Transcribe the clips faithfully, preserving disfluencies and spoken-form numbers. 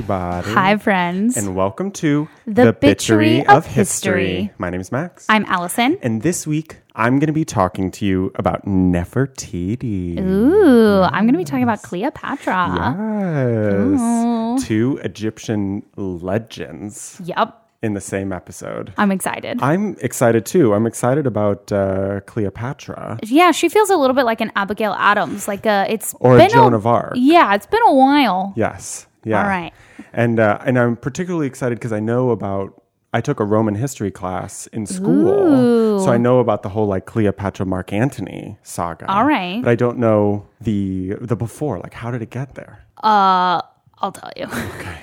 everybody. Hi, friends. And welcome to The, the Bitchery of, of history. history. My name is Max. I'm Allison. And this week, I'm going to be talking to you about Nefertiti. Ooh, yes. I'm going to be talking about Cleopatra. Yes. Ooh. Two Egyptian legends. Yep. In the same episode. I'm excited. I'm excited too. I'm excited about uh, Cleopatra. Yeah, she feels a little bit like an Abigail Adams. Like a, it's or been a Joan a, of Arc. Yeah, it's been a while. Yes. Yeah. All right. And uh, and I'm particularly excited because I know about. I took a Roman history class in school, Ooh. So I know about the whole like Cleopatra Mark Antony saga. All right. But I don't know the the before. Like, how did it get there? Uh, I'll tell you. Okay.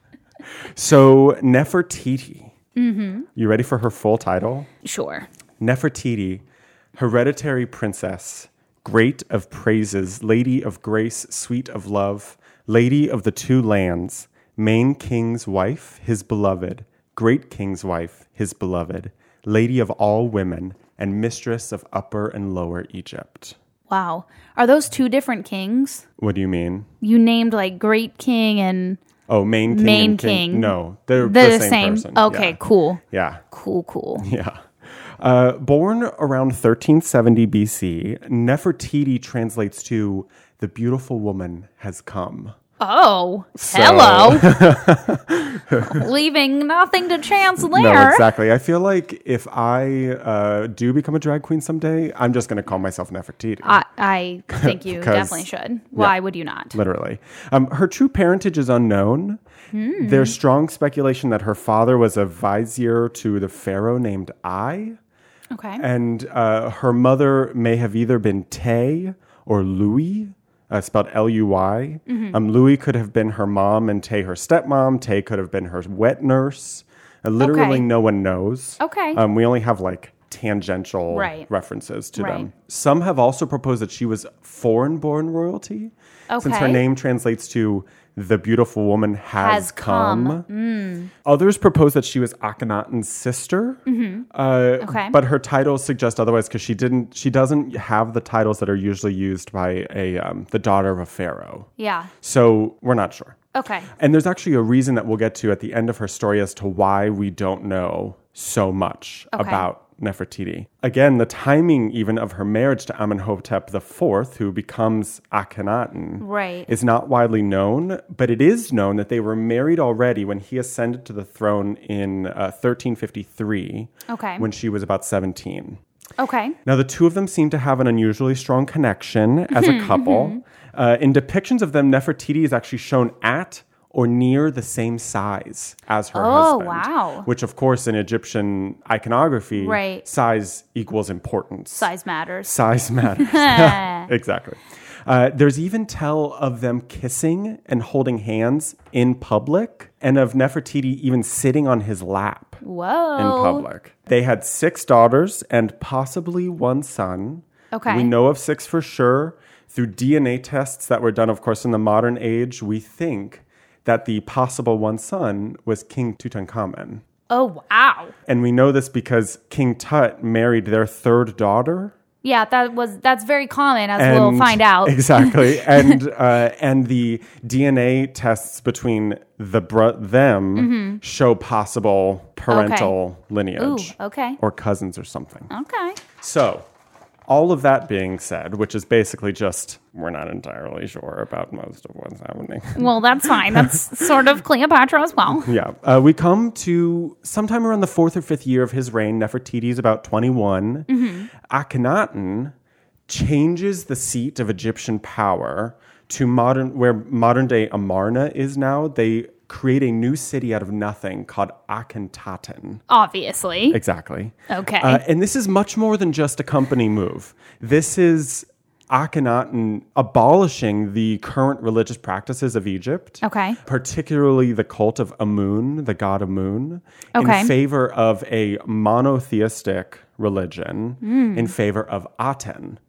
So Nefertiti. Mm-hmm. You ready for her full title? Sure. Nefertiti, hereditary princess, great of praises, lady of grace, sweet of love, lady of the two lands, main king's wife, his beloved, great king's wife, his beloved, lady of all women, and mistress of Upper and Lower Egypt. Wow. Are those two different kings? What do you mean? You named like great king and... Oh, main king. Main and king. king. No, they're, they're the the same, same. person. Okay, yeah. cool. Yeah. Cool, cool. Yeah. Uh, born around thirteen seventy B C, Nefertiti translates to the beautiful woman has come. Oh, so, hello. Leaving nothing to chance there. No, exactly. I feel like if I uh, do become a drag queen someday, I'm just going to call myself Nefertiti. I, I think you definitely should. Why yeah, would you not? Literally. Um, her true parentage is unknown. Hmm. There's strong speculation that her father was a vizier to the pharaoh named Ai. Okay. And uh, her mother may have either been Tay or Louis. Uh, spelled L U Y. Mm-hmm. Um, Louis could have been her mom and Tay her stepmom. Tay could have been her wet nurse. Uh, literally, okay. no one knows. Okay. Um, we only have like tangential right. references to right. them. Some have also proposed that she was foreign-born royalty, okay. since her name translates to the beautiful woman has, has come. come. Mm. Others propose that she was Akhenaten's sister, mm-hmm. uh, okay. but her titles suggest otherwise because she didn't. She doesn't have the titles that are usually used by a um, the daughter of a pharaoh. Yeah. So we're not sure. Okay. And there's actually a reason that we'll get to at the end of her story as to why we don't know so much okay. about Nefertiti. Again, the timing even of her marriage to Amenhotep the Fourth, who becomes Akhenaten, right. is not widely known, but it is known that they were married already when he ascended to the throne in uh, thirteen fifty-three, okay. when she was about seventeen. Okay. Now, the two of them seem to have an unusually strong connection as a couple. uh, in depictions of them, Nefertiti is actually shown at or near the same size as her oh, husband. Oh, wow. Which, of course, in Egyptian iconography, right. size equals importance. Size matters. Size matters. Exactly. Uh, there's even tell of them kissing and holding hands in public, and of Nefertiti even sitting on his lap Whoa. in public. They had six daughters and possibly one son. Okay. We know of six for sure. Through D N A tests that were done, of course, in the modern age, we think that the possible one son was King Tutankhamun. Oh, wow. And we know this because King Tut married their third daughter. Yeah, that was that's very common, as and, we'll find out. Exactly. and uh, and the D N A tests between the bro- them mm-hmm. show possible parental okay. lineage. Ooh, okay. Or cousins or something. Okay. So, all of that being said, which is basically just, we're not entirely sure about most of what's happening. Well, that's fine. That's sort of Cleopatra as well. Yeah. Uh, we come to sometime around the fourth or fifth year of his reign. Nefertiti is about twenty-one. Mm-hmm. Akhenaten changes the seat of Egyptian power to modern, where modern-day Amarna is now. They create a new city out of nothing called Akhetaten. Obviously. Exactly. Okay. Uh, and this is much more than just a company move. This is Akhenaten abolishing the current religious practices of Egypt. Okay. Particularly the cult of Amun, the god Amun, okay. in favor of a monotheistic religion, mm. in favor of Aten,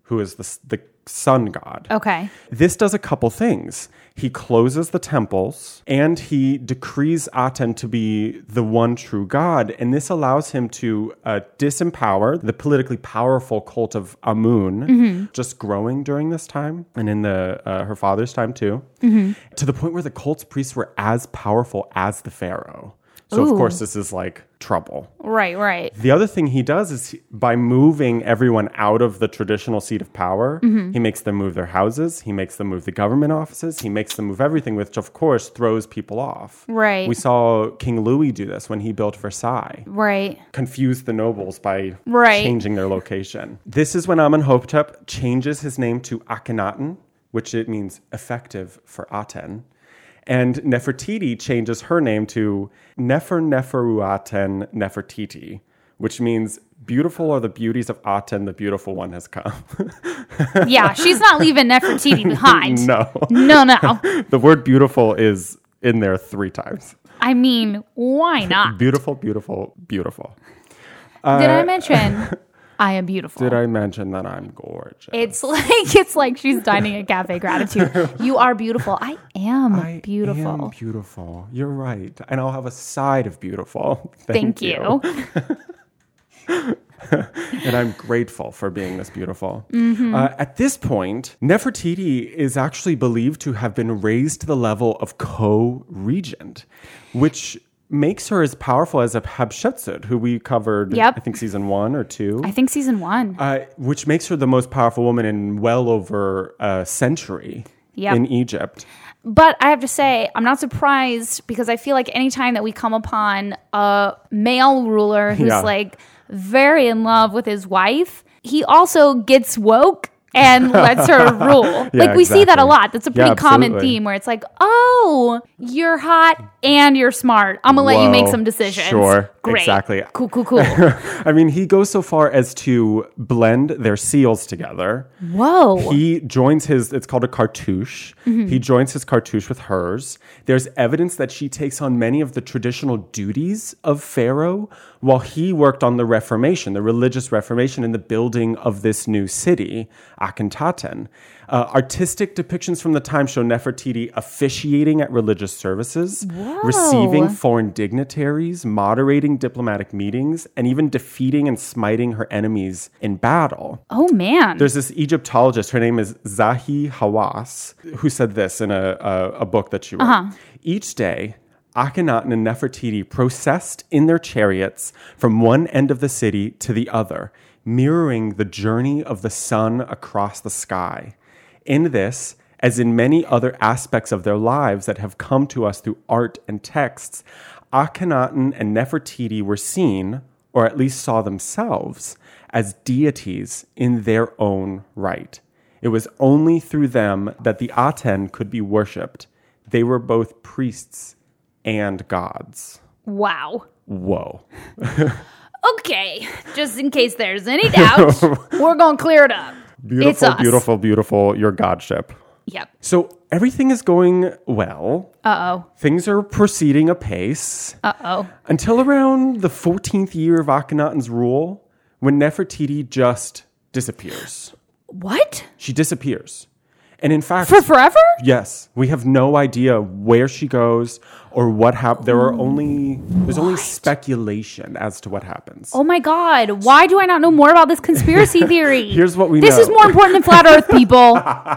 who is the, the sun god. Okay. This does a couple things. He closes the temples and he decrees Aten to be the one true god. And this allows him to uh, disempower the politically powerful cult of Amun, mm-hmm. just growing during this time and in the uh, her father's time too, mm-hmm. to the point where the cult's priests were as powerful as the pharaoh. So, Ooh. Of course, this is like trouble. Right, right. The other thing he does is he, by moving everyone out of the traditional seat of power, mm-hmm. he makes them move their houses. He makes them move the government offices. He makes them move everything, which, of course, throws people off. Right. We saw King Louis do this when he built Versailles. Right. Confused the nobles by right. changing their location. This is when Amenhotep changes his name to Akhenaten, which it means effective for Aten. And Nefertiti changes her name to Nefer Neferuaten Nefertiti, which means beautiful are the beauties of Aten, the beautiful one has come. Yeah, she's not leaving Nefertiti behind. No. No, no. The word beautiful is in there three times. I mean, why not? Beautiful, beautiful, beautiful. Did uh, I mention... I am beautiful. Did I mention that I'm gorgeous? It's like it's like she's dining at Cafe Gratitude. You are beautiful. I am I beautiful. I am beautiful. You're right. And I'll have a side of beautiful. Thank, Thank you. you. And I'm grateful for being this beautiful. Mm-hmm. Uh, at this point, Nefertiti is actually believed to have been raised to the level of co-regent, which makes her as powerful as a Hatshepsut, who we covered, yep. I think, season one or two. I think season one. Uh, which makes her the most powerful woman in well over a century yep. in Egypt. But I have to say, I'm not surprised because I feel like anytime that we come upon a male ruler who's yeah. like very in love with his wife, he also gets woke and lets her rule. Yeah, like we exactly. see that a lot. That's a pretty yeah, common theme where it's like, oh, you're hot and you're smart. I'm going to let you make some decisions. Sure. Great. Exactly. Cool, cool, cool. I mean, he goes so far as to blend their seals together. Whoa. He joins his, it's called a cartouche. Mm-hmm. He joins his cartouche with hers. There's evidence that she takes on many of the traditional duties of Pharaoh while he worked on the Reformation, the religious Reformation and the building of this new city, Akhenaten. Uh, artistic depictions from the time show Nefertiti officiating at religious services, Whoa. receiving foreign dignitaries, moderating diplomatic meetings, and even defeating and smiting her enemies in battle. Oh, man. There's this Egyptologist, her name is Zahi Hawass, who said this in a, a, a book that she wrote. Uh-huh. Each day, Akhenaten and Nefertiti processed in their chariots from one end of the city to the other, mirroring the journey of the sun across the sky. In this, as in many other aspects of their lives that have come to us through art and texts, Akhenaten and Nefertiti were seen, or at least saw themselves, as deities in their own right. It was only through them that the Aten could be worshipped. They were both priests and gods. Wow. Whoa. Okay, just in case there's any doubt, we're going to clear it up. Beautiful, it's us. beautiful, beautiful, your godship. Yep. So everything is going well. Uh-oh. Things are proceeding apace. Uh-oh. Until around the fourteenth year of Akhenaten's rule, when Nefertiti just disappears. What? She disappears. And in fact... For forever? Yes. We have no idea where she goes or what happened. There are only... There's what? only speculation as to what happens. Oh my God. Why do I not know more about this conspiracy theory? Here's what we this know. This is more important than Flat Earth, people.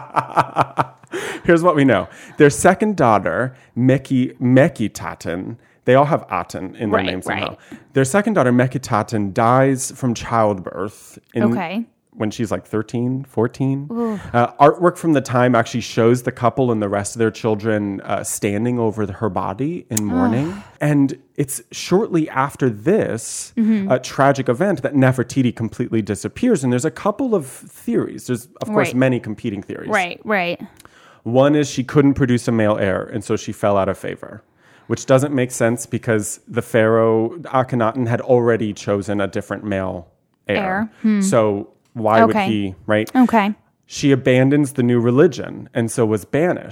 Here's what we know. Their second daughter, Meki, Meketaten, they all have Aten in their right, names somehow. Right. Their second daughter, Meketaten, dies from childbirth. In, okay. When she's like thirteen, fourteen. Uh, artwork from the time actually shows the couple and the rest of their children uh, standing over the, her body in mourning. And it's shortly after this mm-hmm. uh, tragic event that Nefertiti completely disappears. And there's a couple of theories. There's, of course, right. many competing theories. Right, right. One is she couldn't produce a male heir, and so she fell out of favor, which doesn't make sense because the pharaoh, Akhenaten, had already chosen a different male heir. Heir. Hmm. So why okay. would he, right? Okay. She abandons the new religion and so was banished,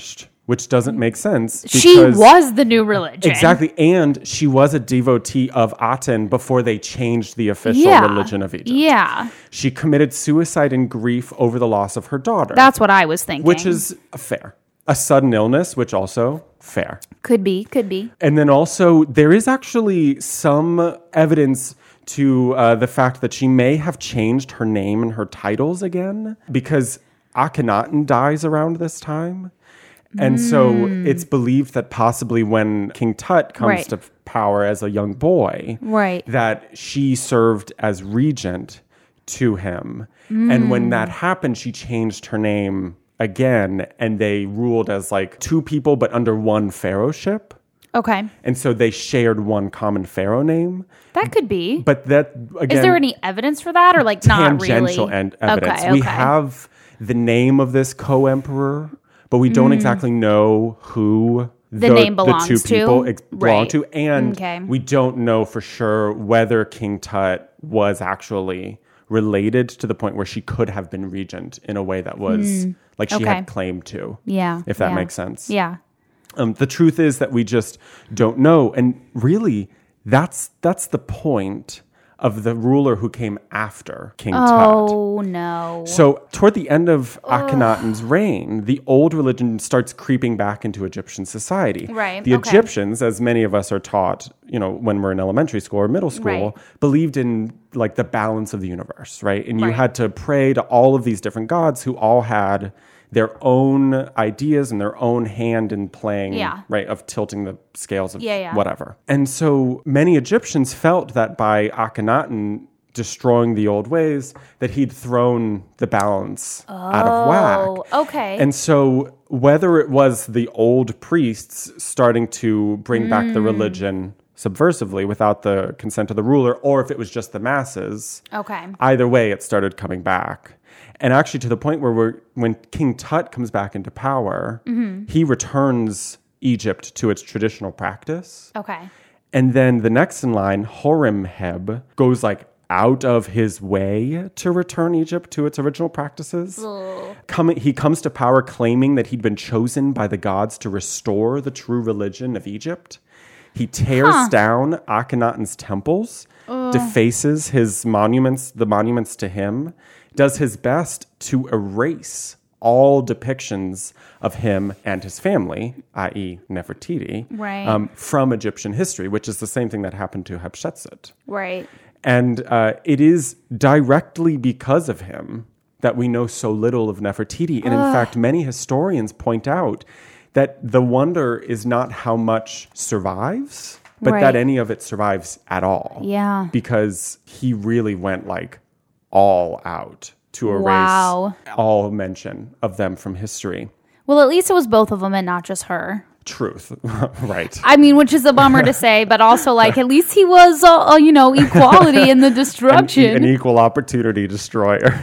which doesn't make sense. She was the new religion. Exactly. And she was a devotee of Aten before they changed the official Yeah. religion of Egypt. Yeah. She committed suicide in grief over the loss of her daughter. That's what I was thinking. Which is fair. A sudden illness, which also fair. Could be, could be. And then also, there is actually some evidence to uh, the fact that she may have changed her name and her titles again, because Akhenaten dies around this time. And mm. so it's believed that possibly when King Tut comes right. to power as a young boy, right. that she served as regent to him. Mm. And when that happened, she changed her name again, and they ruled as like two people, but under one pharaohship. Okay. And so they shared one common pharaoh name. That could be. But that, again... Is there any evidence for that, or like not really? Tangential en- evidence. Okay, okay. We have the name of this co-emperor, but we don't mm. exactly know who the, the name belongs the two people to. ex- belong right. to. And okay. we don't know for sure whether King Tut was actually related to the point where she could have been regent in a way that was mm. like she okay. had claimed to. Yeah. If that yeah. makes sense. Yeah. Um, the truth is that we just don't know. And really, that's that's the point of the ruler who came after King oh, Tut. Oh, no. So toward the end of Akhenaten's reign, the old religion starts creeping back into Egyptian society. Right. The okay. Egyptians, as many of us are taught, you know, when we're in elementary school or middle school, right. believed in like the balance of the universe, right? And you right. had to pray to all of these different gods who all had their own ideas and their own hand in playing, yeah. right, of tilting the scales of yeah, yeah. whatever. And so many Egyptians felt that by Akhenaten destroying the old ways, that he'd thrown the balance oh, out of whack. Okay. And so whether it was the old priests starting to bring mm. back the religion subversively without the consent of the ruler, or if it was just the masses, okay. either way, it started coming back. And actually to the point where we're, when King Tut comes back into power, mm-hmm. he returns Egypt to its traditional practice. Okay. And then the next in line, Horemheb, goes like out of his way to return Egypt to its original practices. Coming, he comes to power claiming that he'd been chosen by the gods to restore the true religion of Egypt. He tears huh. down Akhenaten's temples, Ugh. defaces his monuments, the monuments to him, does his best to erase all depictions of him and his family, that is. Nefertiti, right. um, from Egyptian history, which is the same thing that happened to Hatshepsut. Right. And uh, it is directly because of him that we know so little of Nefertiti. And Ugh. in fact, many historians point out that the wonder is not how much survives, but right. that any of it survives at all. Yeah. Because he really went like all out to erase wow. all mention of them from history. Well, at least it was both of them and not just her. Truth. Right. I mean, which is a bummer to say, but also like at least he was, uh, uh, you know, equality in the destruction. An, an equal opportunity destroyer.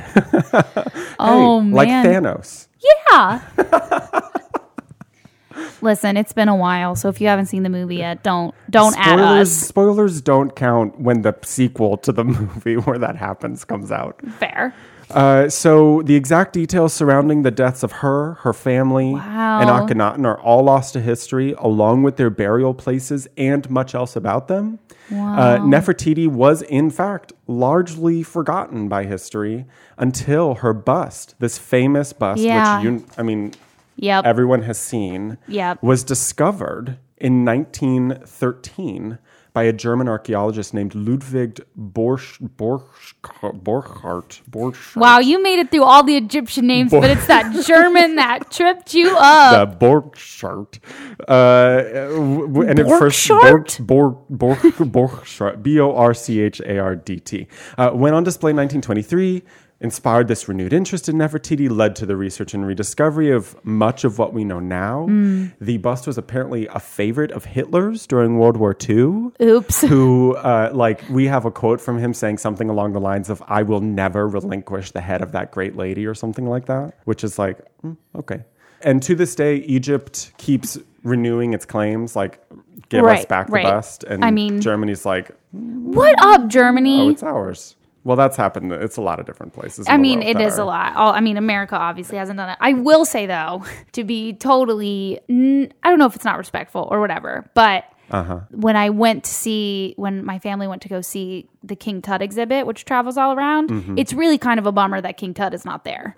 Oh, hey, man. Like Thanos. Yeah. Listen, it's been a while, so if you haven't seen the movie yet, don't don't spoilers, add us. Spoilers don't count when the sequel to the movie where that happens comes out. Fair. Uh, so the exact details surrounding the deaths of her, her family, wow. and Akhenaten are all lost to history, along with their burial places and much else about them. Wow. Uh, Nefertiti was, in fact, largely forgotten by history until her bust, this famous bust, yeah. which you, I mean, yep. everyone has seen, yep. was discovered in nineteen thirteen by a German archaeologist named Ludwig Borch, Borch, Borchardt. Borchardt. Wow, you made it through all the Egyptian names, Bor- but it's that German that tripped you up. The Borchardt. Uh, and at first, Borchardt? Bor, Bor, Borchardt, B O R C H A R D T. Uh, went on display in nineteen twenty-three. Inspired this renewed interest in Nefertiti, led to the research and rediscovery of much of what we know now. Mm. The bust was apparently a favorite of Hitler's during World War Two. Oops. Who, uh, like, we have a quote from him saying something along the lines of, "I will never relinquish the head of that great lady," or something like that, which is like, mm, okay. And to this day, Egypt keeps renewing its claims, like, give right, us back right. the bust. And I mean, Germany's like, what up, Germany? Oh, it's ours. Well, that's happened. It's a lot of different places. in I the mean, world it that is are- a lot. All, I mean, America obviously hasn't done it. I will say, though, to be totally, n- I don't know if it's not respectful or whatever, but Uh-huh. when I went to see, when my family went to go see the King Tut exhibit, which travels all around, Mm-hmm. it's really kind of a bummer that King Tut is not there.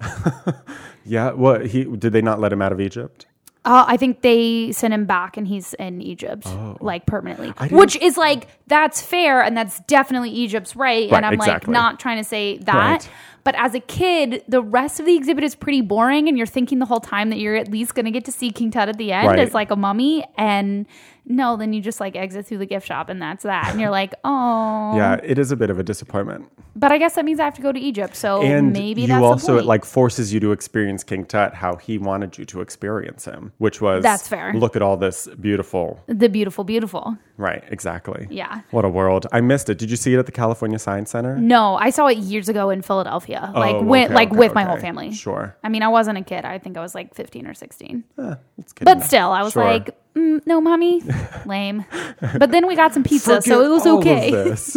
Yeah. What he did they not let him out of Egypt? Uh, I think they sent him back and he's in Egypt, Oh. like permanently, didn't- which is like, that's fair. And that's definitely Egypt's right. Right, and I'm exactly. like, not trying to say that. Right. But as a kid, the rest of the exhibit is pretty boring. And you're thinking the whole time that you're at least going to get to see King Tut at the end Right. as like a mummy. And no, then you just like exit through the gift shop and that's that. And you're like, oh. Yeah, it is a bit of a disappointment. But I guess that means I have to go to Egypt. So And maybe you that's also the point. it like forces you to experience King Tut how he wanted you to experience him, which was That's fair. Look at all this beautiful. the beautiful, beautiful. Right, exactly. Yeah. What a world. I missed it. Did you see it at the California Science Center? No, I saw it years ago in Philadelphia, like Oh, with okay, like okay, with my okay. whole family. Sure. I mean, I wasn't a kid. I think I was like fifteen or sixteen. Eh, it's good But enough. still, I was Sure. like, mm, no, mommy, lame. But then we got some pizza, so Forget it was all of okay. this.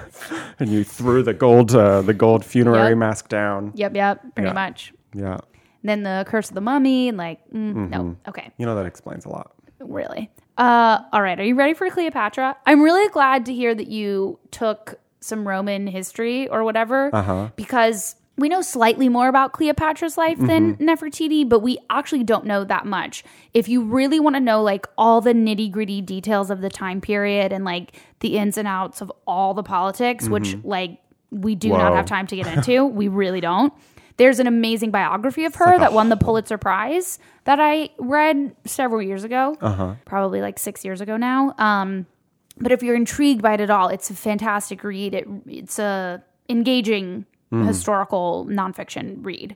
And you threw the gold, uh, the gold funerary Yep. mask down. Yep, yep, pretty Yeah. much. Yeah, Then the Curse of the Mummy, and like, mm, Mm-hmm. no, okay, you know that explains a lot. really. Uh, all right, are you ready for Cleopatra? I'm really glad to hear that you took some Roman history or whatever, Uh-huh. because we know slightly more about Cleopatra's life than Nefertiti, but we actually don't know that much. If you really want to know like all the nitty gritty details of the time period and like the ins and outs of all the politics, which like we do not Whoa. have time to get into, we really don't. There's an amazing biography of her like a that won the Pulitzer Prize that I read several years ago, Uh-huh. probably like six years ago now. Um, but if you're intrigued by it at all, it's a fantastic read. It, it's a engaging historical nonfiction read.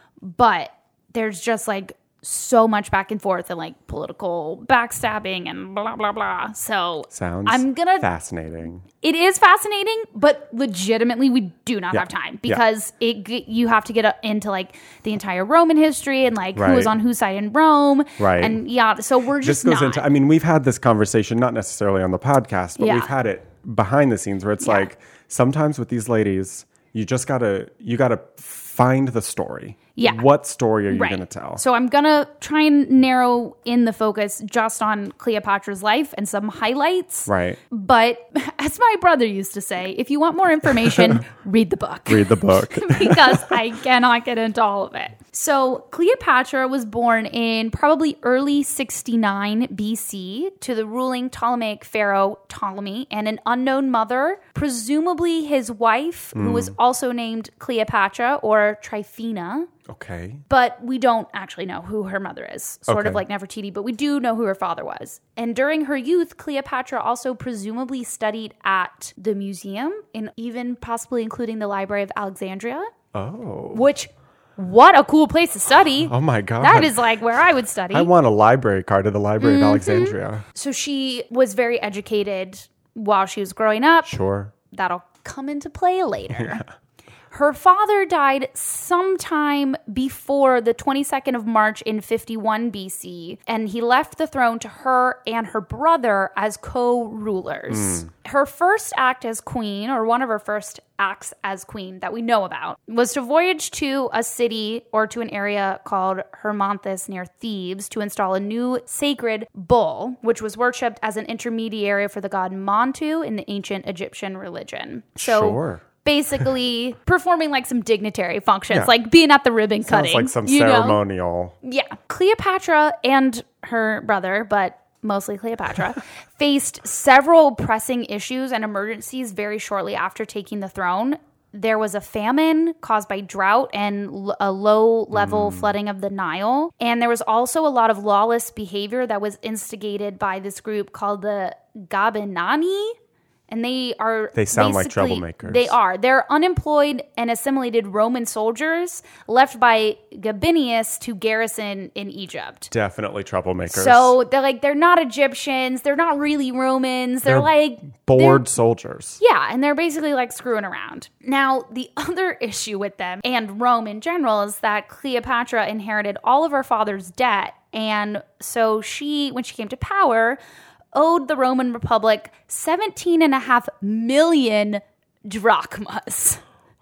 But there's just like so much back and forth and like political backstabbing and blah, blah, blah. So Sounds I'm gonna fascinating. it is fascinating, but legitimately we do not Yeah. have time Yeah. because it g- you have to get up into like the entire Roman history and like who Right. was on whose side in Rome. Right. And yeah, so we're This just goes not. into, I mean, we've had this conversation, not necessarily on the podcast, but Yeah. we've had it behind the scenes where it's Yeah. like, sometimes with these ladies, you just gotta, you gotta find the story. Yeah. What story are you Right. gonna tell? So I'm gonna try and narrow in the focus just on Cleopatra's life and some highlights. Right. But as my brother used to say, if you want more information, read the book. Read the book. Because I cannot get into all of it. So Cleopatra was born in probably early sixty-nine B C to the ruling Ptolemaic pharaoh Ptolemy and an unknown mother, presumably his wife, who was also named Cleopatra or Tryphena. Okay. But we don't actually know who her mother is, sort Okay. of like Nefertiti, but we do know who her father was. And during her youth, Cleopatra also presumably studied at the museum and even possibly including the Library of Alexandria, Oh. which, what a cool place to study. Oh my God. That is like where I would study. I want a library card to the Library Mm-hmm. of Alexandria. So she was very educated while she was growing up. Sure. That'll come into play later. Her father died sometime before the twenty-second of March in fifty-one B C, and he left the throne to her and her brother as co-rulers. Her first act as queen, or one of her first acts as queen that we know about, was to voyage to a city or to an area called Hermonthis near Thebes to install a new sacred bull, which was worshipped as an intermediary for the god Montu in the ancient Egyptian religion. So Sure. basically performing like some dignitary functions, Yeah. like being at the ribbon cutting. Sounds like some you know? ceremonial. Yeah. Cleopatra and her brother, but mostly Cleopatra, faced several pressing issues and emergencies very shortly after taking the throne. There was a famine caused by drought and l- a low-level flooding of the Nile. And there was also a lot of lawless behavior that was instigated by this group called the Gabinani. And they are They sound like basically- troublemakers. They are. They're unemployed and assimilated Roman soldiers left by Gabinius to garrison in Egypt. Definitely troublemakers. So they're like, they're not Egyptians. They're not really Romans. They're, They're like bored they're- soldiers. Yeah, and they're basically like screwing around. Now, the other issue with them and Rome in general is that Cleopatra inherited all of her father's debt. And so she, when she came to power, owed the Roman Republic seventeen and a half million drachmas.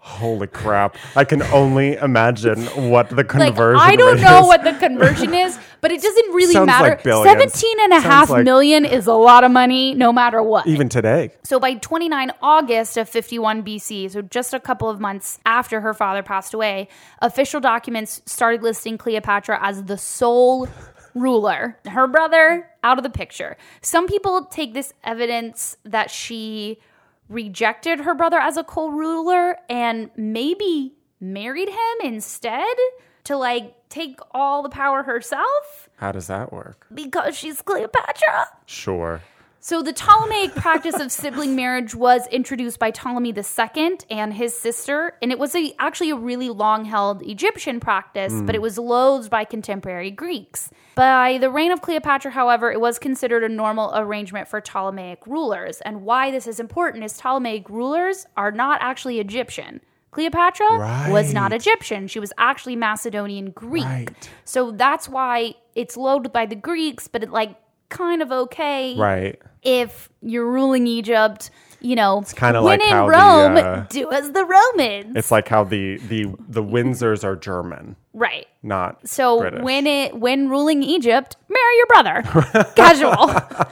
Holy crap. I can only imagine what the conversion Like, I don't rate know is. what the conversion is, but it doesn't really Sounds matter. like billions. seventeen and a half Sounds like- million is a lot of money no matter what. Even today. So by twenty-ninth of August of fifty-one B C, so just a couple of months after her father passed away, official documents started listing Cleopatra as the sole ruler. Her brother, out of the picture. Some people take this evidence that she rejected her brother as a co-ruler and maybe married him instead to like take all the power herself How does that work? because she's Cleopatra. Sure. So the Ptolemaic practice of sibling marriage was introduced by Ptolemy the Second and his sister, and it was a, actually a really long-held Egyptian practice, mm. but it was loathed by contemporary Greeks. By the reign of Cleopatra, however, it was considered a normal arrangement for Ptolemaic rulers, and why this is important is Ptolemaic rulers are not actually Egyptian. Cleopatra right. was not Egyptian. She was actually Macedonian Greek. Right. So that's why it's loathed by the Greeks, but it like kind of okay. Right. If you're ruling Egypt, you know, it's kind of when like in how Rome, the, uh, do as the Romans. It's like how the the the Windsors are German, right? Not so British. when it when ruling Egypt, marry your brother. Casual.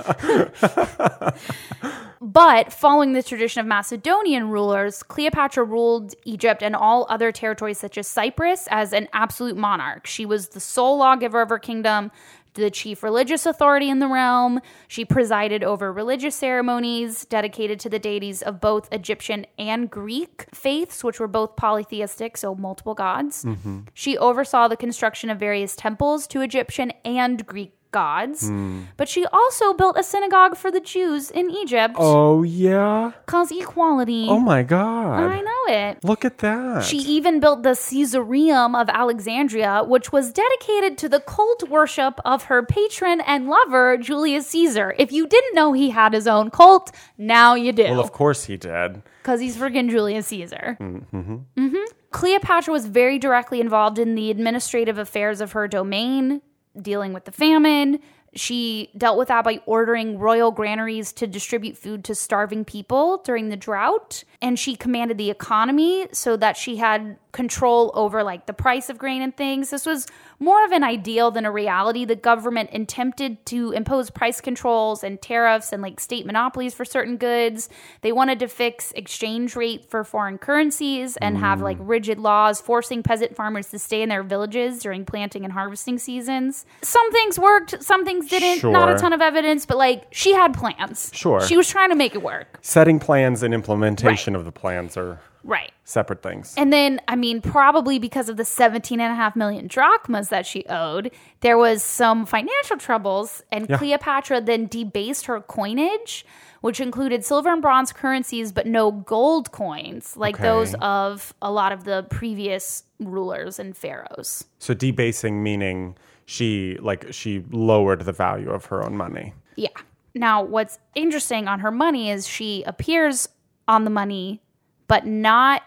But following the tradition of Macedonian rulers, Cleopatra ruled Egypt and all other territories such as Cyprus as an absolute monarch. She was the sole lawgiver of her kingdom, the chief religious authority in the realm. She presided over religious ceremonies dedicated to the deities of both Egyptian and Greek faiths, which were both polytheistic, so multiple gods. Mm-hmm. She oversaw the construction of various temples to Egyptian and Greek gods. Mm. But she also built a synagogue for the Jews in Egypt. Oh, yeah? Cause equality. Oh, my God. I know it. Look at that. She even built the Caesareum of Alexandria, which was dedicated to the cult worship of her patron and lover, Julius Caesar. If you didn't know he had his own cult, now you do. Well, of course he did. Because he's freaking Julius Caesar. Mm-hmm. Mm-hmm. Cleopatra was very directly involved in the administrative affairs of her domain, dealing with the famine. She dealt with that by ordering royal granaries to distribute food to starving people during the drought. And she commanded the economy so that she had control over like the price of grain and things. This was more of an ideal than a reality. The government attempted to impose price controls and tariffs and like state monopolies for certain goods. They wanted to fix exchange rate for foreign currencies and mm. have like rigid laws forcing peasant farmers to stay in their villages during planting and harvesting seasons. Some things worked, some things didn't. Sure. Not a ton of evidence, but like she had plans. Sure. She was trying to make it work. Setting plans and implementation Right. of the plans are right. separate things. And then, I mean, probably because of the seventeen and a half million drachmas that she owed, there was some financial troubles, and Yeah. Cleopatra then debased her coinage, which included silver and bronze currencies, but no gold coins, like Okay. those of a lot of the previous rulers and pharaohs. So debasing meaning she like she lowered the value of her own money. Yeah. Now, what's interesting on her money is she appears on the money, but not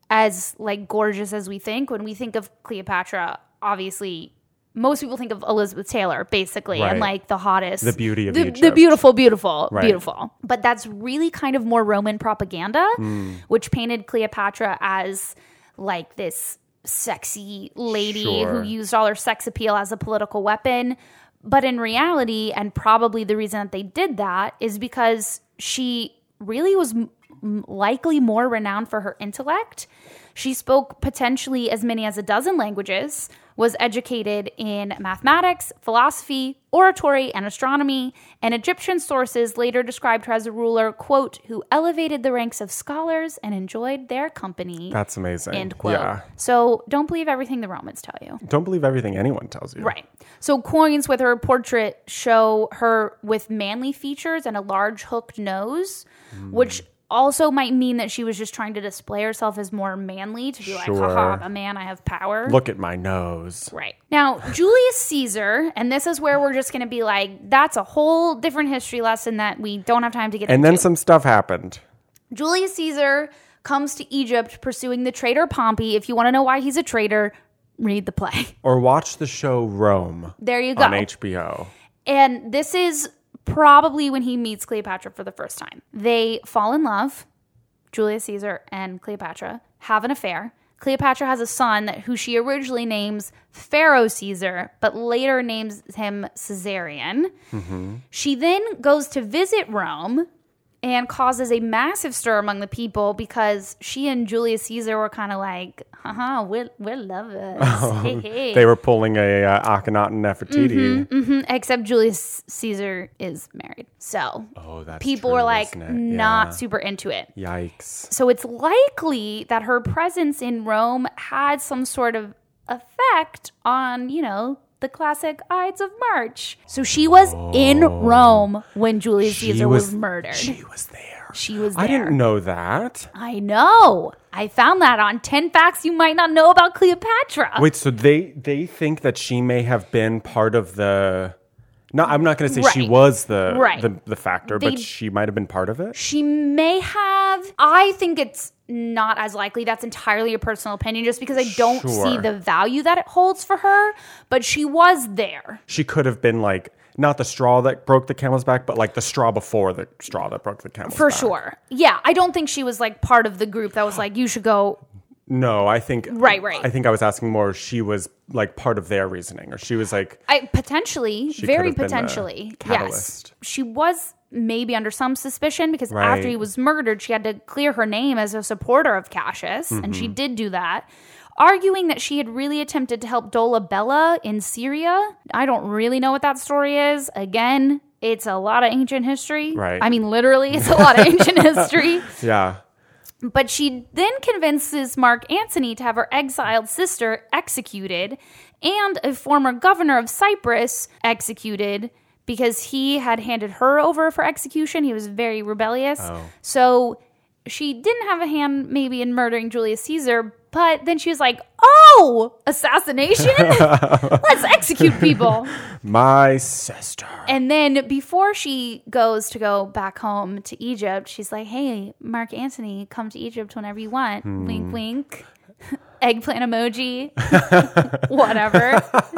as like gorgeous as we think. When we think of Cleopatra, obviously, most people think of Elizabeth Taylor, basically, Right. and like the hottest. The beauty of the, Egypt. the beautiful, beautiful, Right. beautiful. But that's really kind of more Roman propaganda, Mm. which painted Cleopatra as like this sexy lady Sure. who used all her sex appeal as a political weapon. But in reality, and probably the reason that they did that is because she really was m- m- likely more renowned for her intellect. She spoke potentially as many as a dozen languages, was educated in mathematics, philosophy, oratory, and astronomy, and Egyptian sources later described her as a ruler, quote, who elevated the ranks of scholars and enjoyed their company. That's amazing. End quote. Yeah. So don't believe everything the Romans tell you. Don't believe everything anyone tells you. Right. So coins with her portrait show her with manly features and a large hooked nose, mm. which also might mean that she was just trying to display herself as more manly, to be Sure. like, haha, I'm a man, I have power. Look at my nose. Right. Now, Julius Caesar, and this is where we're just going to be like, that's a whole different history lesson that we don't have time to get And into. then some stuff happened. Julius Caesar comes to Egypt pursuing the traitor Pompey. If you want to know why he's a traitor, read the play. Or watch the show Rome. There you go. On H B O. And this is probably when he meets Cleopatra for the first time. They fall in love, Julius Caesar and Cleopatra, have an affair. Cleopatra has a son who she originally names Pharaoh Caesar, but later names him Caesarion. Mm-hmm. She then goes to visit Rome and causes a massive stir among the people because she and Julius Caesar were kind of like, haha, we're, we're lovers. Oh, hey, hey. They were pulling a uh, Akhenaten and Nefertiti. Mm-hmm, mm-hmm. Except Julius Caesar is married. So oh, that's people true, were like isn't it? not Yeah. super into it. Yikes. So it's likely that her presence in Rome had some sort of effect on, you know, the classic Ides of March. So she was oh. in Rome when Julius she Caesar was, was murdered. She was there. She was there. I didn't know that. I know. I found that on ten facts you might not know about Cleopatra. Wait, so they they think that she may have been part of the... No, I'm not going to say right. she was the, right. the the factor, they, but she might have been part of it. She may have. I think it's not as likely. That's entirely a personal opinion, just because I don't sure. see the value that it holds for her. But she was there. She could have been like, not the straw that broke the camel's back, but like the straw before the straw that broke the camel's for back. For sure. Yeah, I don't think she was like part of the group that was like, you should go... No, I think right, right. I think I was asking more. She was like part of their reasoning, or she was like, I potentially, very potentially, yes. She was maybe under some suspicion because right. after he was murdered, she had to clear her name as a supporter of Cassius, mm-hmm. and she did do that, arguing that she had really attempted to help Dolabella in Syria. I don't really know what that story is. Again, it's a lot of ancient history. Right. I mean, literally, it's a lot of ancient history. Yeah. But she then convinces Mark Antony to have her exiled sister executed and a former governor of Cyprus executed because he had handed her over for execution. He was very rebellious. Oh. So she didn't have a hand maybe in murdering Julius Caesar, but then she was like, oh, assassination? Let's execute people. My sister. And then before she goes to go back home to Egypt, she's like, hey, Mark Antony, come to Egypt whenever you want. Hmm. Wink, wink. Eggplant emoji. Whatever.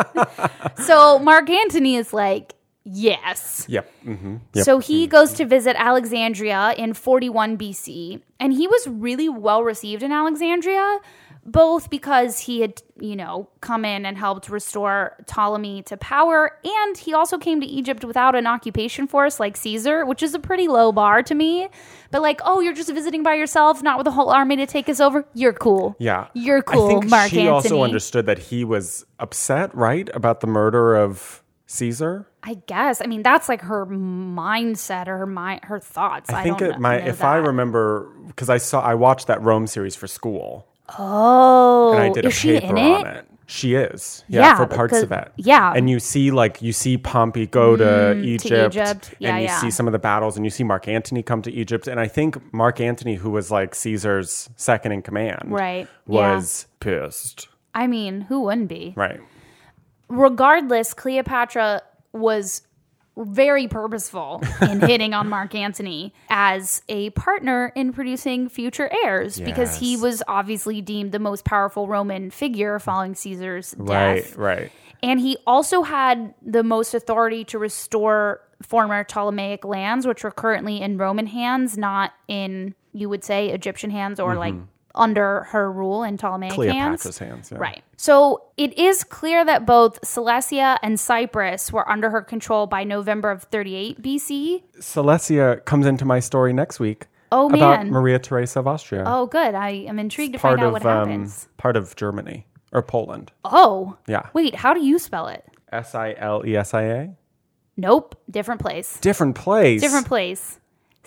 So Mark Antony is like, yes. Yep. Mm-hmm. Yep. So he goes to visit Alexandria in forty-one B C, and he was really well received in Alexandria, both because he had, you know, come in and helped restore Ptolemy to power, and he also came to Egypt without an occupation force like Caesar, which is a pretty low bar to me. But like, oh, you're just visiting by yourself, not with a whole army to take us over? You're cool. Yeah. You're cool, I think Mark she Antony. also understood that he was upset, right, about the murder of Caesar? I guess. I mean, that's like her mindset or her mind, her thoughts. I I think don't it, my know if that. I remember, because I saw I watched that Rome series for school. Oh, and I did a is she paper in on it? it. She is, yeah, Yeah, for parts of it. yeah. And you see, like, you see Pompey go to Mm, to Egypt, Egypt. Yeah, and you yeah. see some of the battles, and you see Mark Antony come to Egypt, and I think Mark Antony, who was like Caesar's second in command, Right, yeah. was pissed. I mean, who wouldn't be? Right. Regardless, Cleopatra was very purposeful in hitting on Mark Antony as a partner in producing future heirs Yes. because he was obviously deemed the most powerful Roman figure following Caesar's death. Right, right. And he also had the most authority to restore former Ptolemaic lands, which were currently in Roman hands, not in, you would say, Egyptian hands or mm-hmm. like under her rule in Ptolemaic Cleopatra's hands. hands yeah. Right. So it is clear that both Cilicia and Cyprus were under her control by November of thirty-eight B C. Cilicia comes into my story next week. Oh, about man. Maria Theresa of Austria. Oh, good. I am intrigued It's to find out of, what happens. Um, part of Germany or Poland. Oh. Yeah. Wait, how do you spell it? S I L E S I A? Nope. Different place. Different place. Different place.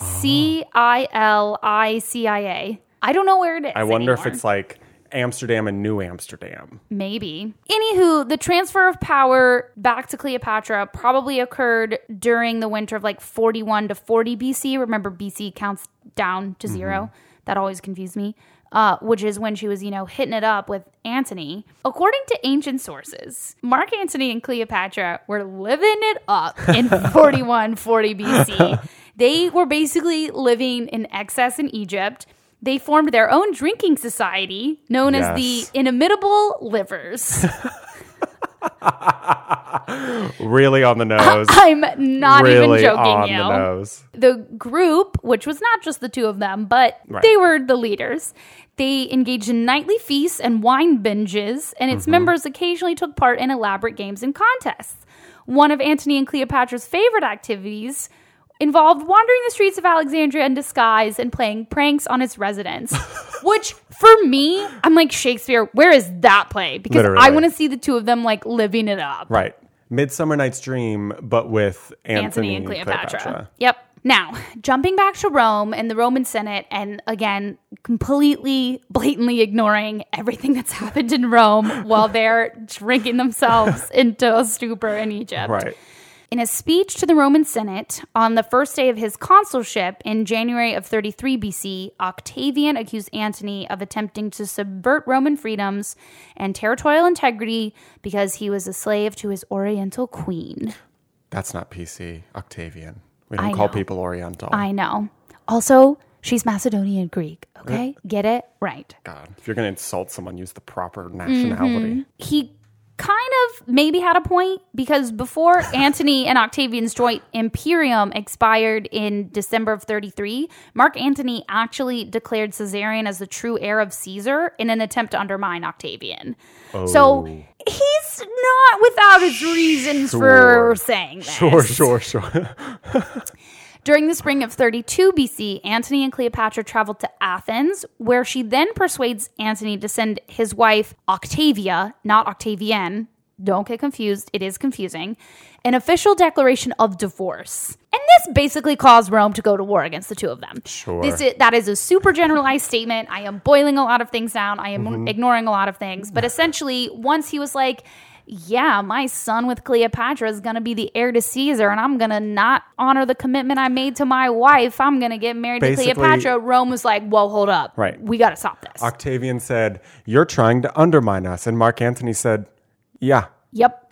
C I L I C I A. I don't know where it is. I wonder anymore. if it's like Amsterdam and New Amsterdam. Maybe. Anywho, the transfer of power back to Cleopatra probably occurred during the winter of like forty-one to forty B C. Remember, B C counts down to zero. Mm-hmm. That always confused me. Uh, which is when she was, you know, hitting it up with Antony. According to ancient sources, Mark Antony and Cleopatra were living it up in forty-one forty B C. They were basically living in excess in Egypt. They formed their own drinking society known yes. as the Inimitable Livers. Really on the nose. I'm not really even joking on you. the nose. The group, which was not just the two of them, but Right. they were the leaders. They engaged in nightly feasts and wine binges, and its Mm-hmm. members occasionally took part in elaborate games and contests. One of Antony and Cleopatra's favorite activities involved wandering the streets of Alexandria in disguise and playing pranks on its residents. Which, for me, I'm like, Shakespeare, where is that play? Because Literally. I want to see the two of them like living it up. Right. Midsummer Night's Dream, but with Anthony, Anthony and Cleopatra. Cleopatra. Yep. Now, jumping back to Rome and the Roman Senate, and again, completely, blatantly ignoring everything that's happened in Rome while they're drinking themselves into a stupor in Egypt. Right. In a speech to the Roman Senate on the first day of his consulship in January of thirty-three B C, Octavian accused Antony of attempting to subvert Roman freedoms and territorial integrity because he was a slave to his Oriental queen. That's not P C, Octavian. We don't I call know. people Oriental. I know. Also, she's Macedonian Greek, okay? Get it? Right. God, if you're going to insult someone, use the proper nationality. He kind of maybe had a point because before Antony and Octavian's joint imperium expired in December of thirty-three, Mark Antony actually declared Caesarion as the true heir of Caesar in an attempt to undermine Octavian. Oh. So he's not without his reasons Sure. for saying this. Sure, sure, sure. During the spring of thirty-two B C, Antony and Cleopatra traveled to Athens, where she then persuades Antony to send his wife Octavia, not Octavian, don't get confused, it is confusing, an official declaration of divorce. And this basically caused Rome to go to war against the two of them. Sure. This is, that is a super generalized statement. I am boiling a lot of things down. I am Mm-hmm. ignoring a lot of things. But essentially, once he was like, yeah, my son with Cleopatra is going to be the heir to Caesar, and I'm going to not honor the commitment I made to my wife. I'm going to get married Basically- to Cleopatra. Rome was like, whoa, hold up. Right. We got to stop this. Octavian said, "You're trying to undermine us." And Mark Antony said, "Yeah." Yep.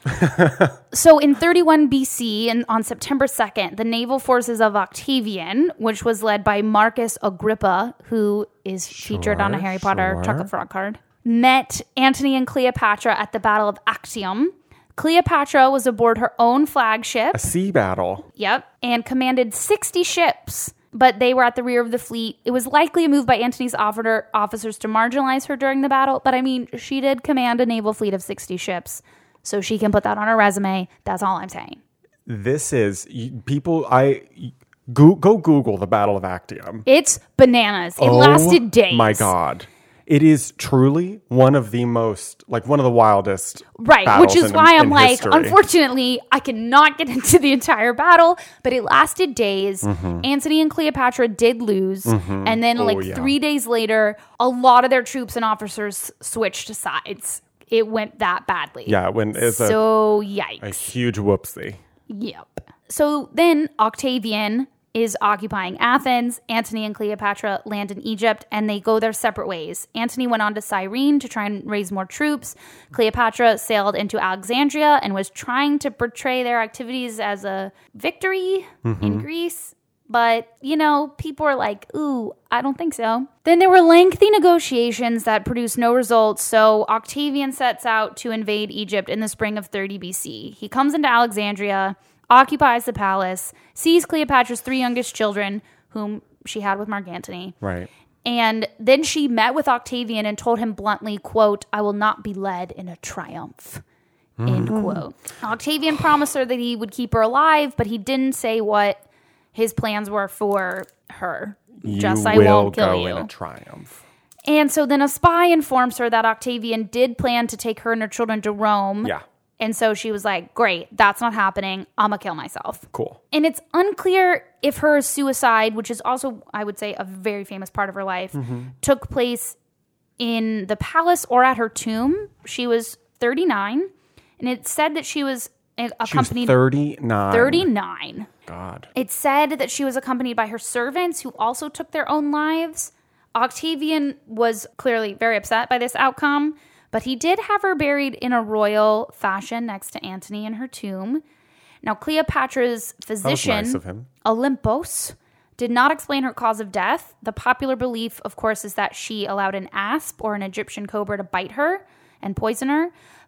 So in thirty-one B C, and on September second, the naval forces of Octavian, which was led by Marcus Agrippa, who is featured on a Harry Potter sure. chocolate frog card, met Antony and Cleopatra at the Battle of Actium. Cleopatra was aboard her own flagship. A sea battle. Yep. And commanded sixty ships, but they were at the rear of the fleet. It was likely a move by Antony's officer, officers to marginalize her during the battle, but I mean, she did command a naval fleet of sixty ships, so she can put that on her resume. That's all I'm saying. This is you- people. I go, go Google the Battle of Actium. It's bananas. It Oh lasted days. My God. It is truly one of the most, like one of the wildest Right, battles which is in- why in I'm like, history. unfortunately, I cannot get into the entire battle, but it lasted days. Mm-hmm. Antony and Cleopatra did lose. And then, like, Oh, yeah. three days later, a lot of their troops and officers switched sides. It went that badly. Yeah, when it's a, So, a yikes. huge whoopsie. Yep. So then Octavian is occupying Athens. Antony and Cleopatra land in Egypt, and they go their separate ways. Antony went on to Cyrene to try and raise more troops. Cleopatra sailed into Alexandria and was trying to portray their activities as a victory in Greece. But, you know, people were like, ooh, I don't think so. Then there were lengthy negotiations that produced no results, so Octavian sets out to invade Egypt in the spring of thirty B C. He comes into Alexandria, occupies the palace, sees Cleopatra's three youngest children, whom she had with Mark Antony. Right. And then she met with Octavian and told him bluntly, quote, I will not be led in a triumph, end quote. Octavian promised her that he would keep her alive, but he didn't say what his plans were for her. Just you I will won't kill go you. in a triumph. And so then a spy informs her that Octavian did plan to take her and her children to Rome. Yeah. And so she was like, great, that's not happening. I'm going to kill myself. Cool. And it's unclear if her suicide, which is also, I would say, a very famous part of her life, Mm-hmm. took place in the palace or at her tomb. She was thirty-nine. And it said that she was She was accompanied... thirty-nine. thirty-nine. God. It said that she was accompanied by her servants who also took their own lives. Octavian was clearly very upset by this outcome, but he did have her buried in a royal fashion next to Antony in her tomb. Now, Cleopatra's physician, nice of him. Olympos, did not explain her cause of death. The popular belief, of course, is that she allowed an asp or an Egyptian cobra to bite her and poison her.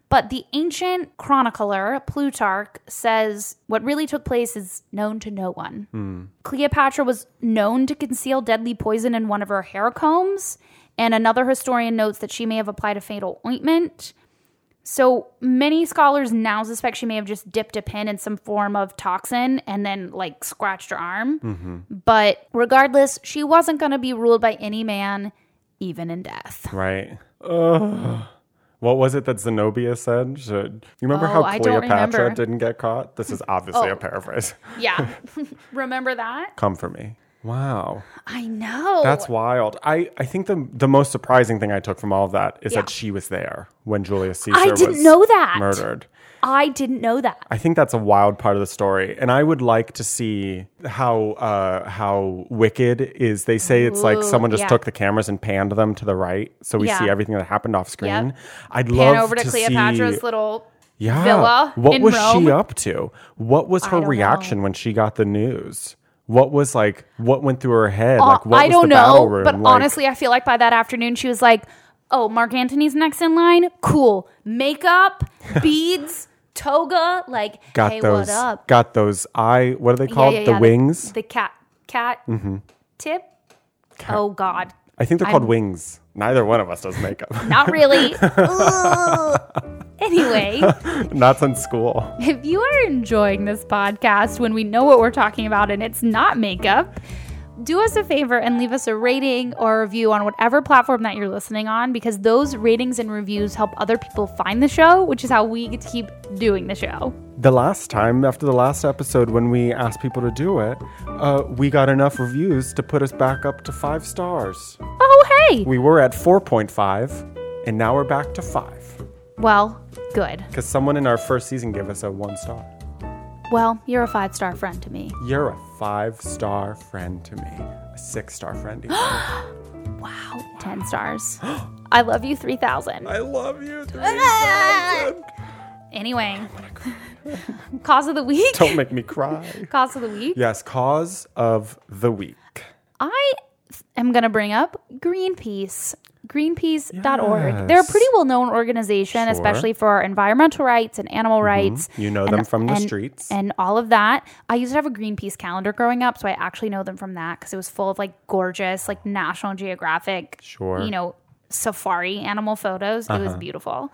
But the ancient chronicler, Plutarch, says what really took place is known to no one. Mm. Cleopatra was known to conceal deadly poison in one of her hair combs, and another historian notes that she may have applied a fatal ointment. So many scholars now suspect she may have just dipped a pin in some form of toxin and then, like, scratched her arm. Mm-hmm. But regardless, she wasn't going to be ruled by any man, even in death. Right. Ugh. What was it that Zenobia said? Should, you remember Oh, how I don't Cleopatra remember. didn't get caught? This is obviously Oh. a paraphrase. Yeah. Remember that? Come for me. Wow. I know. That's wild. I, I think the the most surprising thing I took from all of that is Yeah. that she was there when Julius Caesar I didn't was know that. murdered. I didn't know that. I think that's a wild part of the story, and I would like to see how uh, how wicked is. They say it's like Ooh, someone just yeah. took the cameras and panned them to the right, so we Yeah. see everything that happened off screen. Yep. I'd Pan love over to, to Cleopatra's see. little Yeah. villa What in was Rome. she up to? What was her don't reaction know. when she got the news? What was like? What went through her head? Uh, like, what I was don't the battle know, room but like? honestly, I feel like by that afternoon, she was like, oh, Mark Antony's next in line? Cool. Makeup, beads, toga. Like, got hey, those. what up? Got those eye. What are they Yeah, called? yeah, the yeah, wings. The, cat, cat tip? Oh, God. I think they're called I'm- wings. Neither one of us does makeup. Not really. Ugh. Anyway, Not since school. if you are enjoying this podcast when we know what we're talking about and it's not makeup, do us a favor and leave us a rating or a review on whatever platform that you're listening on, because those ratings and reviews help other people find the show, which is how we get to keep doing the show. The last time, after the last episode, when we asked people to do it, uh, we got enough reviews to put us back up to five stars. Oh, hey. We were at four point five, and now we're back to five. Well, good. Because someone in our first season gave us a one star. Well, you're a five-star friend to me. You're a five-star friend to me. A six-star friend even. Wow. ten stars. I love you three thousand. I love you, three thousand. Anyway, cause of the week. Don't make me cry. Cause of the week. Yes, cause of the week. I am going to bring up Greenpeace. Greenpeace dot org. Yes. They're a pretty well-known organization, Sure. especially for environmental rights and animal rights. You know and- them from the and- streets. And all of that. I used to have a Greenpeace calendar growing up, so I actually know them from that because it was full of like gorgeous, like National Geographic, Sure. you know, safari animal photos. It was Uh-huh. beautiful.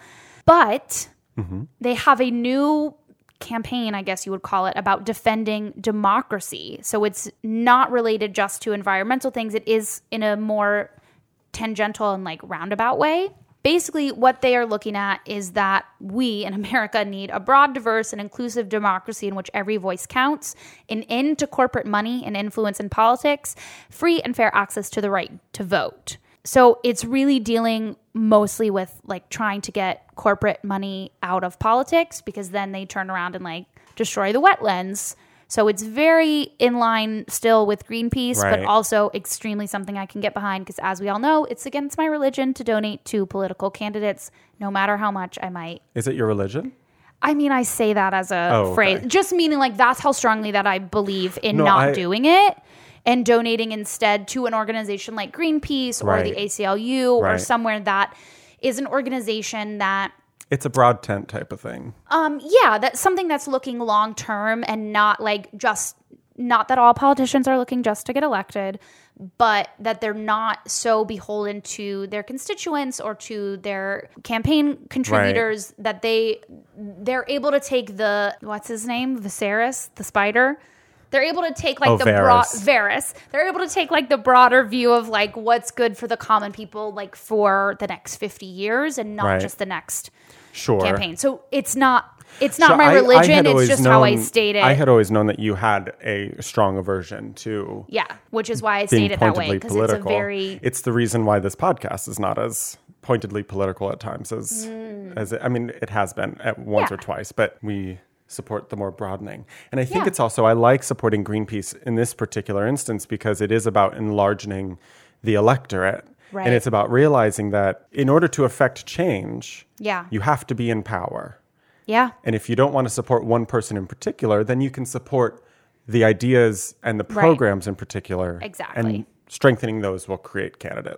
But Mm-hmm. they have a new campaign, I guess you would call it, about defending democracy. So it's not related just to environmental things. It is in a more tangential and like roundabout way. Basically, what they are looking at is that we in America need a broad, diverse, and inclusive democracy in which every voice counts, an end to corporate money and influence in politics, free and fair access to the right to vote. So it's really dealing mostly with like trying to get corporate money out of politics, because then they turn around and like destroy the wetlands. So it's very in line still with Greenpeace, Right. but also extremely something I can get behind, because as we all know, it's against my religion to donate to political candidates, no matter how much I might. Is it your religion? I mean, I say that as a Oh, okay. phrase, just meaning like that's how strongly that I believe in No, not I- doing it and donating instead to an organization like Greenpeace or Right. the A C L U or Right. somewhere that is an organization that It's a broad tent type of thing. Um, yeah, that's something that's looking long term and not like just not that all politicians are looking just to get elected, but that they're not so beholden to their constituents or to their campaign contributors that they they're able to take the what's his name? Viserys, the spider. They're able to take like Oh, the broad Varys. Varys. They're able to take like the broader view of like what's good for the common people like for the next fifty years and not Right. just the next Sure. campaign. So it's not it's not So my I- I religion. had It's always just how I known- state it. I had always known that you had a strong aversion to yeah, which is why I being state it that way, pointedly because it's a political. very It's the reason why this podcast is not as pointedly political at times as as it, I mean it has been at once Mm. Yeah. or twice, but we support the more broadening. And I think Yeah. it's also I like supporting Greenpeace in this particular instance because it is about enlarging the electorate. Right. And it's about realizing that in order to affect change, Yeah. you have to be in power. yeah. And if you don't want to support one person in particular, then you can support the ideas and the Right. programs in particular. Exactly. And strengthening those will create candidates.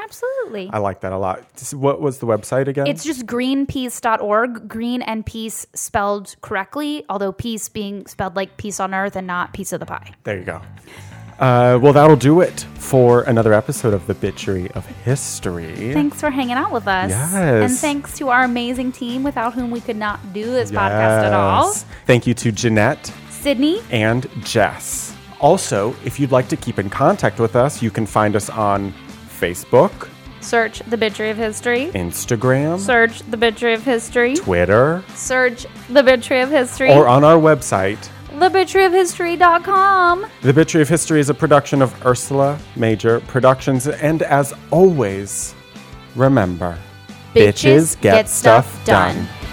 Absolutely. I like that a lot. What was the website again? It's just greenpeace dot org. Green and peace spelled correctly, although peace being spelled like peace on earth and not piece of the pie. There you go. Uh, well, that'll do it for another episode of The Bitchery of History. Thanks for hanging out with us. Yes. And thanks to our amazing team without whom we could not do this yes. podcast at all. Thank you to Jeanette, Sydney, and Jess. Also, if you'd like to keep in contact with us, you can find us on Facebook. Search The Bitchery of History. Instagram. Search The Bitchery of History. Twitter. Search The Bitchery of History. Or on our website, the bitchery of history dot com. The Bitchery of History is a production of Ursula Major Productions. And as always, remember, bitches, bitches get, get stuff done. done.